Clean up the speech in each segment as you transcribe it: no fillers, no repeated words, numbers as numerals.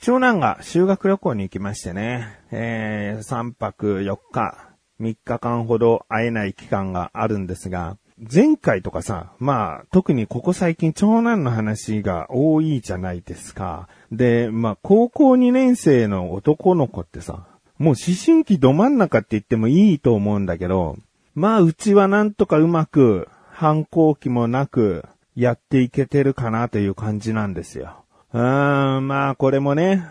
長男が修学旅行に行きましてね、3泊4日、3日間ほど会えない期間があるんですが、前回とかさ、特にここ最近長男の話が多いじゃないですか。で、高校2年生の男の子ってさ、もう思春期ど真ん中って言ってもいいと思うんだけど、うちはなんとかうまく反抗期もなくやっていけてるかなという感じなんですよ。これもね、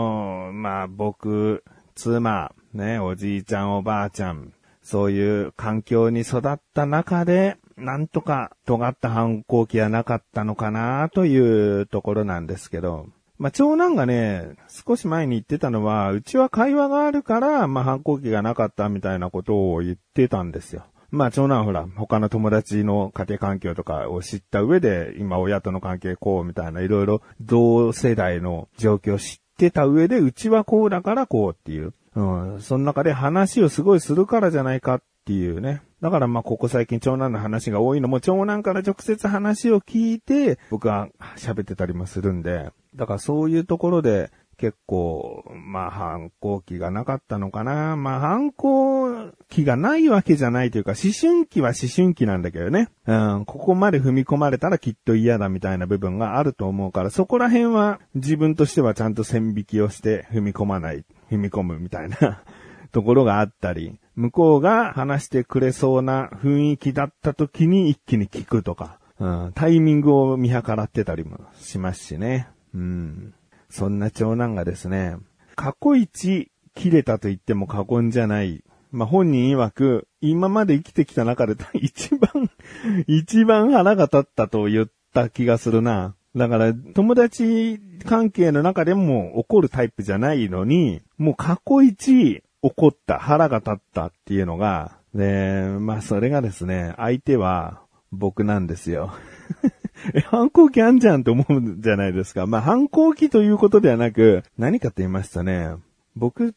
僕、妻、ね、おじいちゃんおばあちゃん、そういう環境に育った中で、なんとか尖った反抗期はなかったのかなというところなんですけど、長男がね、少し前に言ってたのは、うちは会話があるから、反抗期がなかったみたいなことを言ってたんですよ。長男ほら、他の友達の家庭環境とかを知った上で、今親との関係こうみたいな、いろいろ同世代の状況を知ってた上で、うちはこうだからこうっていう。その中で話をすごいするからじゃないかっていうね。だからここ最近長男の話が多いのも、長男から直接話を聞いて、僕は喋ってたりもするんで、だからそういうところで結構、反抗期がなかったのかな。反抗期がないわけじゃないというか、思春期は思春期なんだけどね。ここまで踏み込まれたらきっと嫌だみたいな部分があると思うから、そこら辺は自分としてはちゃんと線引きをして踏み込むみたいなところがあったり、向こうが話してくれそうな雰囲気だった時に一気に聞くとか、タイミングを見計らってたりもしますしね。そんな長男がですね、過去一切れたと言っても過言じゃない。本人曰く、今まで生きてきた中で一番腹が立ったと言った気がするな。だから、友達関係の中でも怒るタイプじゃないのに、もう過去一怒った、腹が立ったっていうのが、それがですね、相手は僕なんですよ。反抗期あんじゃんって思うじゃないですか。反抗期ということではなく、何かと言いますとね、僕って、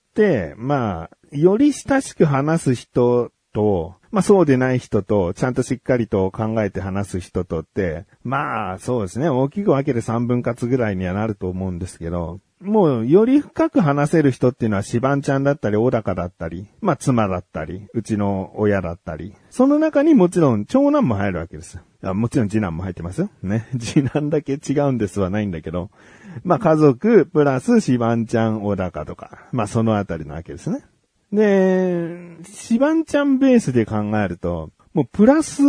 より親しく話す人と、そうでない人と、ちゃんとしっかりと考えて話す人とって、そうですね、大きく分けて3分割ぐらいにはなると思うんですけど、もう、より深く話せる人っていうのは、しばんちゃんだったり、小高だったり、妻だったり、うちの親だったり、その中にもちろん、長男も入るわけです。もちろん次男も入ってますよ。ね。次男だけ違うんですはないんだけど、家族、プラス、しばんちゃん、小高とか、そのあたりなわけですね。で、しばんちゃんベースで考えると、もうプラス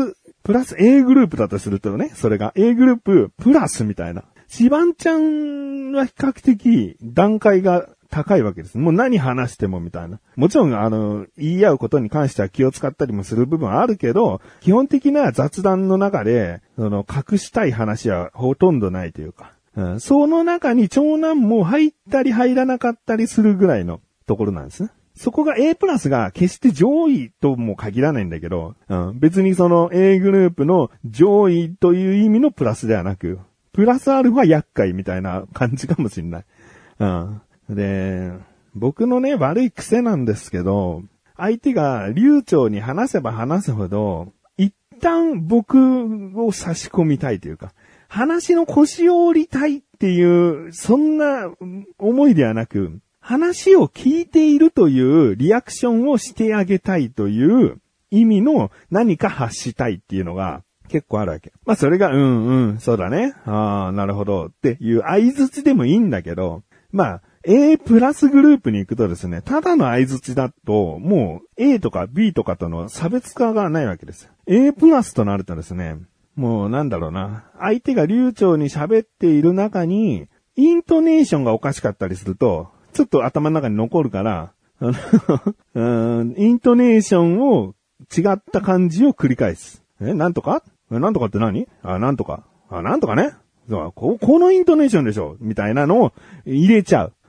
A グループだとするとね、それが A グループプラスみたいな。しばんちゃんは比較的段階が高いわけです。もう何話してもみたいな。もちろん言い合うことに関しては気を使ったりもする部分はあるけど、基本的な雑談の中で、隠したい話はほとんどないというか。その中に長男も入ったり入らなかったりするぐらいのところなんですね。そこが A プラスが決して上位とも限らないんだけど、別にその A グループの上位という意味のプラスではなく、プラスアルファ厄介みたいな感じかもしれない。で、僕のね、悪い癖なんですけど、相手が流暢に話せば話すほど、一旦僕を差し込みたいというか、話の腰を折りたいっていう、そんな思いではなく、話を聞いているというリアクションをしてあげたいという意味の何か発したいっていうのが結構あるわけ。それが、そうだね。なるほど。っていう相槌でもいいんだけど、A プラスグループに行くとですね、ただの相槌だと、もう A とか B とかとの差別化がないわけです。A プラスとなるとですね、もう相手が流暢に喋っている中に、イントネーションがおかしかったりすると、ちょっと頭の中に残るから、イントネーションを違った感じを繰り返す。なんとかなんとかって何なんとか。なんとかね。このイントネーションでしょみたいなのを入れちゃう。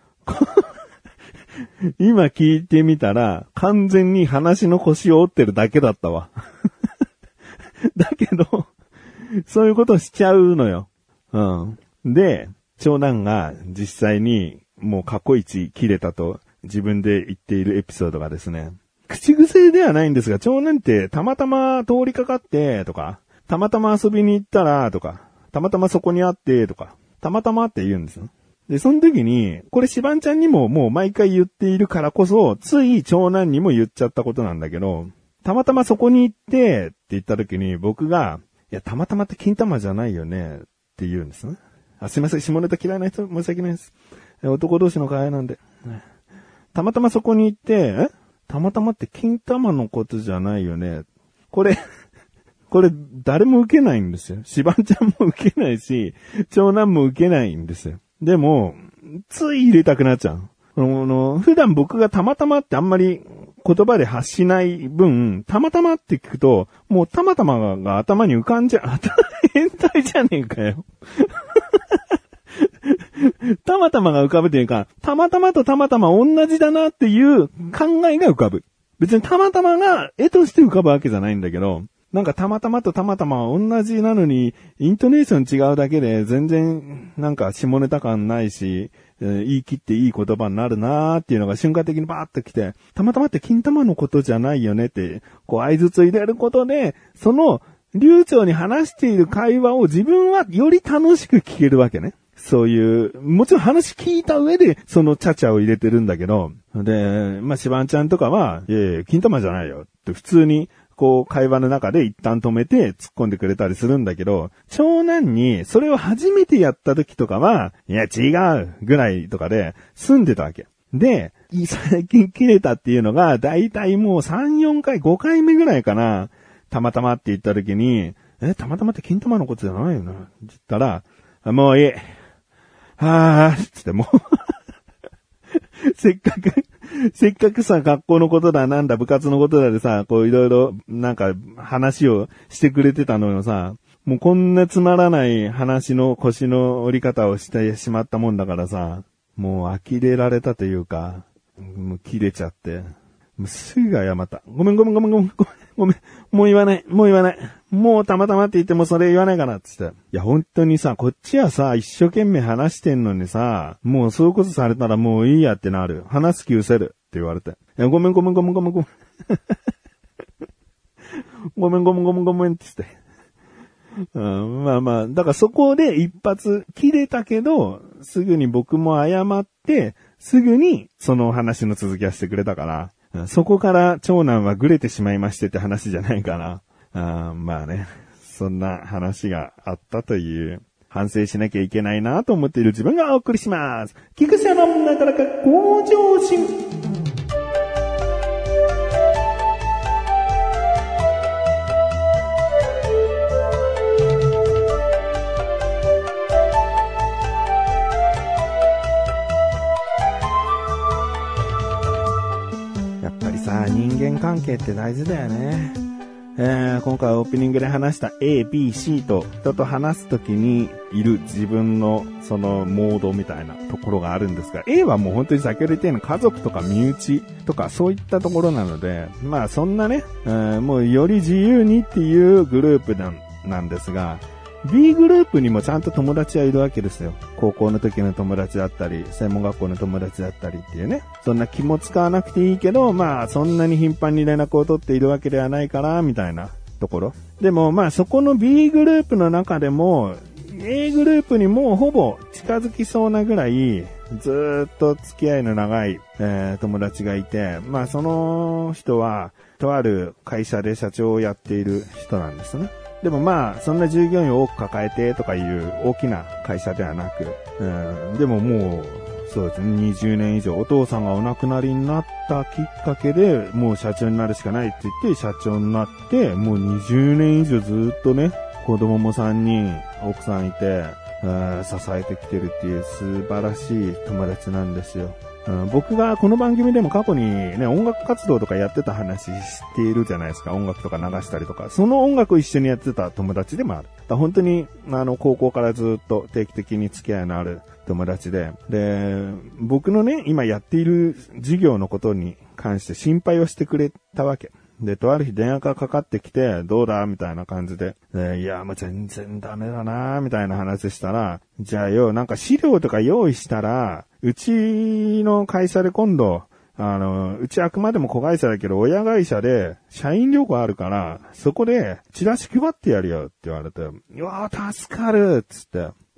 今聞いてみたら、完全に話の腰を折ってるだけだったわ。だけど、そういうことしちゃうのよ。で、長男が実際にもう過去一切れたと自分で言っているエピソードがですね、口癖ではないんですが、長男ってたまたま通りかかってとか、たまたま遊びに行ったらとか、たまたまそこにあってとか、たまたまって言うんですよ。 で、その時に、これシバンちゃんにももう毎回言っているからこそ、つい長男にも言っちゃったことなんだけど、たまたまそこに行ってって言った時に僕が、いや、たまたまって金玉じゃないよねって言うんですね。すいません、下ネタ嫌いな人申し訳ないです。男同士の会話なんで。たまたまそこに行って、たまたまって金玉のことじゃないよね。これ誰も受けないんですよ。シバンちゃんも受けないし、長男も受けないんですよ。でも、つい入れたくなっちゃう。普段僕がたまたまってあんまり言葉で発しない分、たまたまって聞くと、もうたまたまが頭に浮かんじゃう。変態じゃねえかよ。たまたまが浮かぶというか、たまたまとたまたま同じだなっていう考えが浮かぶ。別にたまたまが絵として浮かぶわけじゃないんだけど、なんかたまたまとたまたまは同じなのに、イントネーション違うだけで全然なんか下ネタ感ないし、言い切っていい言葉になるなーっていうのが瞬間的にバーッと来て、たまたまって金玉のことじゃないよねって、こう合図つ入れることで、その流暢に話している会話を自分はより楽しく聞けるわけね。そういう、もちろん話聞いた上で、そのチャチャを入れてるんだけど、で、シバンちゃんとかは、いやいや、金玉じゃないよって普通に、こう、会話の中で一旦止めて突っ込んでくれたりするんだけど、長男にそれを初めてやった時とかは、いや違うぐらいとかで済んでたわけ。で、最近切れたっていうのが、だいたいもう3、4回、5回目ぐらいかな。たまたまって言った時に、たまたまって金玉のことじゃないよな。って言ったら、もういい。つってもうせっかくさ、学校のことだ、なんだ、部活のことだでさ、こういろいろ、なんか、話をしてくれてたのよさ、もうこんなつまらない話の腰の折り方をしてしまったもんだからさ、もう呆れられたというか、もう切れちゃって、もうすぐ謝った。ごめん。もう言わない。もうたまたまって言ってもそれ言わないからって言って。いや本当にさ、こっちはさ、一生懸命話してんのにさ、もうそういうことされたらもういいやってなる。話す気失せるって言われて。いやごめん。ごめんって言って。だからそこで一発切れたけど、すぐに僕も謝って、すぐにその話の続きはしてくれたから、そこから長男はぐれてしまいましてって話じゃないかな。そんな話があったという、反省しなきゃいけないなと思っている自分がお送りします。菊池のなかなか向上心。人間関係って大事だよね。今回オープニングで話した A、B、C と人と話すときにいる自分のそのモードみたいなところがあるんですが、A はもう本当に先ほど言ったように家族とか身内とかそういったところなので、そんなね、もうより自由にっていうグループなんですが、B グループにもちゃんと友達はいるわけですよ。高校の時の友達だったり、専門学校の友達だったりっていうね。そんな気も使わなくていいけど、そんなに頻繁に連絡を取っているわけではないから、みたいなところ。でもそこの B グループの中でも、A グループにもうほぼ近づきそうなぐらい、ずーっと付き合いの長い、友達がいて、その人は、とある会社で社長をやっている人なんですね。でもそんな従業員を多く抱えてとかいう大きな会社ではなく、でももう、そうですね、20年以上、お父さんがお亡くなりになったきっかけで、もう社長になるしかないって言って、社長になって、もう20年以上ずっとね、子供も3人、奥さんいて、支えてきてるっていう素晴らしい友達なんですよ。僕がこの番組でも過去にね、音楽活動とかやってた話しているじゃないですか。音楽とか流したりとか。その音楽を一緒にやってた友達でもある。本当に、高校からずっと定期的に付き合いのある友達で。で、僕のね、今やっている授業のことに関して心配をしてくれたわけ。で、とある日電話がかかってきて、どうだみたいな感じで。いや、もう全然ダメだなみたいな話したら、じゃあよ、なんか資料とか用意したら、うちの会社で今度、うちあくまでも子会社だけど、親会社で社員旅行あるから、そこでチラシ配ってやるよって言われて、うわー助かるっつって。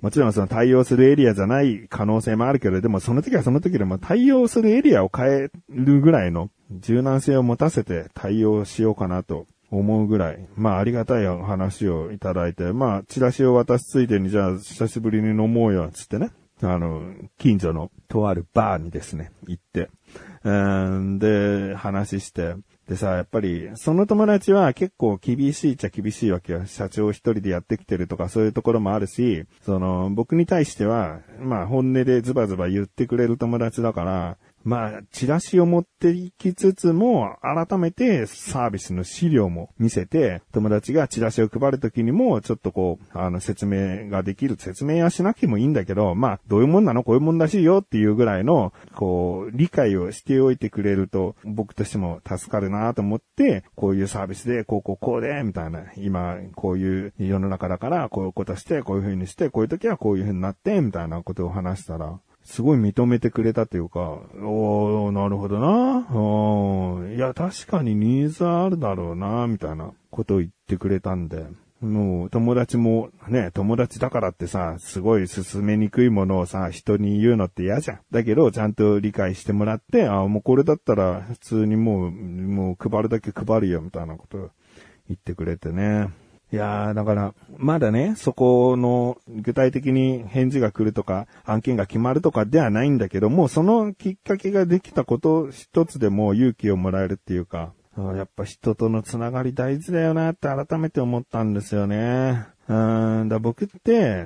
もちろんその対応するエリアじゃない可能性もあるけど、でもその時はその時でも対応するエリアを変えるぐらいの柔軟性を持たせて対応しようかなと思うぐらい、まあありがたい話をいただいて、まあチラシを渡すついでにじゃあ久しぶりに飲もうよ、つってね。近所のとあるバーにですね、行って、で、話して、でさ、やっぱり、その友達は結構厳しいっちゃ厳しいわけよ。社長一人でやってきてるとかそういうところもあるし、僕に対しては、まあ本音でズバズバ言ってくれる友達だから、まあ、チラシを持っていきつつも、改めてサービスの資料も見せて、友達がチラシを配るときにも、ちょっとこう、説明ができる。説明はしなくてもいいんだけど、まあ、どういうもんなのこういうもんらしいよっていうぐらいの、こう、理解をしておいてくれると、僕としても助かるなと思って、こういうサービスで、こうで、みたいな。今、こういう世の中だから、こういうことして、こういう風にして、こういう時はこういう風になって、みたいなことを話したら、すごい認めてくれたというか、おー、なるほどな。いや、確かにニーズはあるだろうな、みたいなことを言ってくれたんで、もう友達もね、友達だからってさ、すごい進めにくいものをさ、人に言うのって嫌じゃん。だけど、ちゃんと理解してもらって、もうこれだったら普通にもう配るだけ配るよ、みたいなことを言ってくれてね。いやー、だから、まだね、そこの具体的に返事が来るとか、案件が決まるとかではないんだけども、そのきっかけができたこと一つでも勇気をもらえるっていうか、やっぱ人とのつながり大事だよなって改めて思ったんですよね。だ僕って、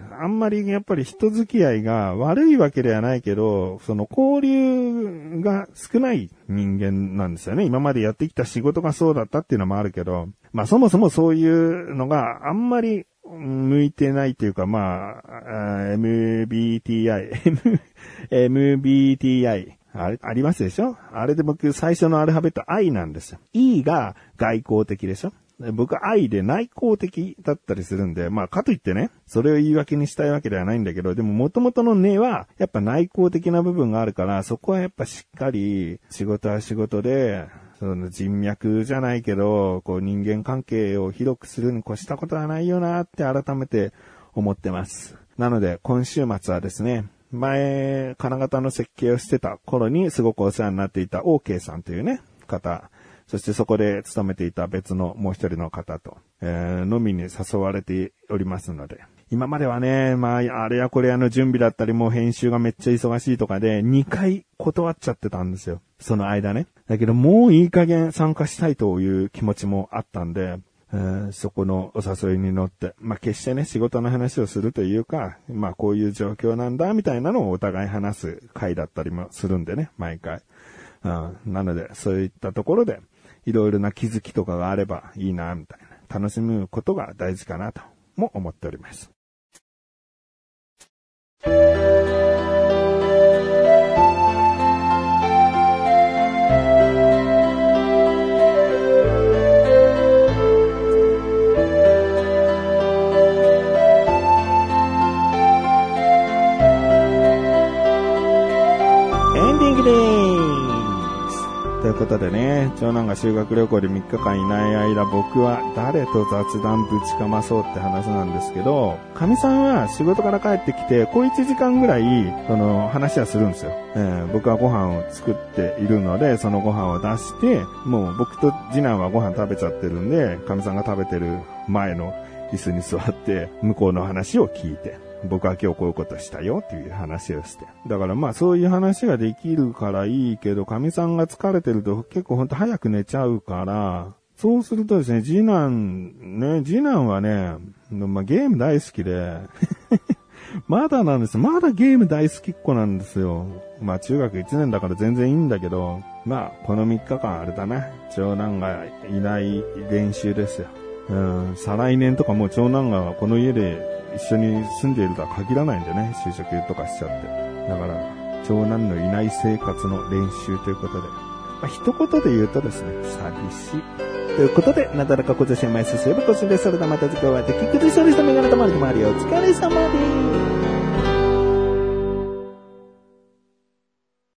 あんまりやっぱり人付き合いが悪いわけではないけど、その交流が少ない人間なんですよね。今までやってきた仕事がそうだったっていうのもあるけど、まあそもそもそういうのがあんまり向いてないというか、まあ、MBTI。ありますでしょ？あれで僕最初のアルファベット I なんですよ。E が外交的でしょ？僕は I で内向的だったりするんで、まあかといってね、それを言い訳にしたいわけではないんだけど、でも元々の根はやっぱ内向的な部分があるから、そこはやっぱしっかり仕事は仕事で、その人脈じゃないけど、こう人間関係を広くするに越したことはないよなって改めて思ってます。なので今週末はですね、前、金型の設計をしてた頃にすごくお世話になっていた OK さんというね、方、そしてそこで勤めていた別のもう一人の方と、飲みに誘われておりますので、今まではね、まあ、あれやこれやの準備だったりもう編集がめっちゃ忙しいとかで2回断っちゃってたんですよ。その間ね。だけどもういい加減参加したいという気持ちもあったんで、そこのお誘いに乗って、まあ、決してね、仕事の話をするというか、まあ、こういう状況なんだ、みたいなのをお互い話す会だったりもするんでね、毎回。なので、そういったところで、いろいろな気づきとかがあればいいな、みたいな。楽しむことが大事かな、とも思っております。ということでね、長男が修学旅行で3日間いない間、僕は誰と雑談ぶちかまそうって話なんですけど、かみさんは仕事から帰ってきて、小1時間ぐらい、話はするんですよ。僕はご飯を作っているので、そのご飯を出して、もう僕と次男はご飯食べちゃってるんで、かみさんが食べてる前の椅子に座って、向こうの話を聞いて、僕は今日こういうことしたよっていう話をして。だからまあそういう話ができるからいいけど、かみさんが疲れてると結構ほんと早く寝ちゃうから、そうするとですね、次男はね、まあゲーム大好きで、まだなんです。まだゲーム大好きっ子なんですよ。まあ中学1年だから全然いいんだけど、まあこの3日間あれだな。長男がいない練習ですよ。再来年とかもう長男がこの家で一緒に住んでいるとは限らないんでね、就職とかしちゃって。だから、長男のいない生活の練習ということで。まあ、一言で言うとですね、寂しい。ということで、なだらかご女子前進すればこちらで、それではまた次回お会いできるでしょう。メガネたまりとまりお疲れ様です。